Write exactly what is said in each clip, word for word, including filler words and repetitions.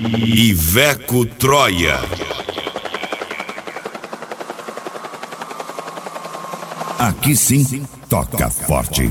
Iveco Troia. Aqui sim, toca forte.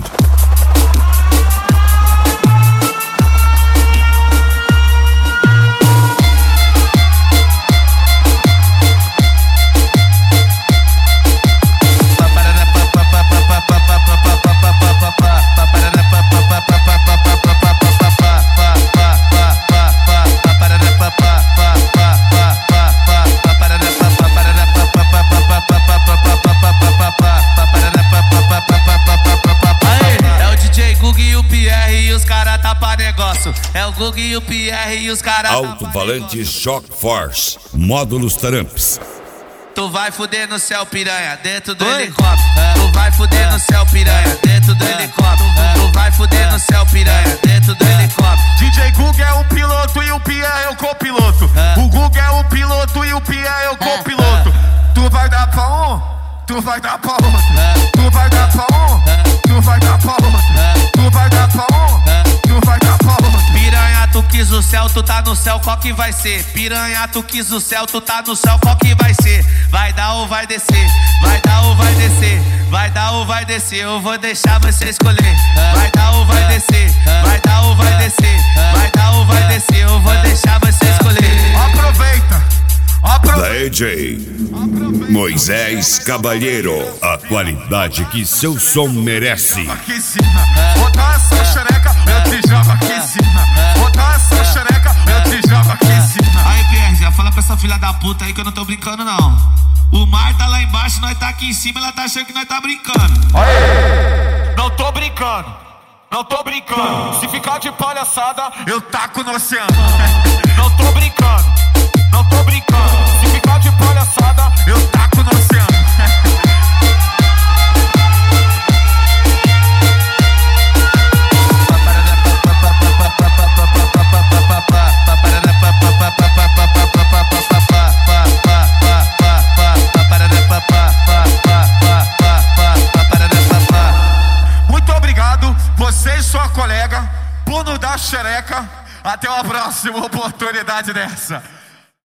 É o Gug e o Pierre e os caras. Alto Valente Shock Force, módulos Taramps. Tu vai fuder no céu, piranha, dentro do Oi? helicóptero. É. Tu vai fuder é. no céu, piranha, dentro do é. helicóptero. É. Tu vai fuder é. no céu, piranha, dentro do é. helicóptero. D J Gug é o piloto e o Pierre é o copiloto. É. O Gug é o piloto e o Pierre é o copiloto. É. Tu vai dar pra um, tu vai dar pra outro. É. Tu vai dar pra um, é. tu vai dar pra outro. É. Tu vai dar pra um, é. tu vai dar pra outro. Piranha, tu quis o céu, tu tá no céu, qual que vai ser? Piranha, tu quis o céu, tu tá no céu, qual que vai ser? Vai dar ou vai descer? Vai dar ou vai descer? Vai dar ou vai descer? Eu vou deixar você escolher. Vai dar ou vai descer? Vai dar ou vai descer? Vai dar ou vai descer? Eu vou deixar você escolher. Aproveita! Aproveita! D J Moisés Cabalheiro, a qualidade que seu som merece. Aqui em cima, botar essa xereca, eu te jogo aqui em cima. Botar essa xereca, eu te jogo aqui em cima. Aí, Pierre, já fala pra essa filha da puta aí que eu não tô brincando, não. O mar tá lá embaixo, nós tá aqui em cima, ela tá achando que nós tá brincando. Aê! Não tô brincando, não tô brincando. Se ficar de palhaçada, eu taco no oceano. Não tô brincando, não tô brincando. Se ficar de palhaçada, eu taco no oceano. Muito obrigado, você e sua colega, Bruno da Xereca. Até uma próxima oportunidade dessa.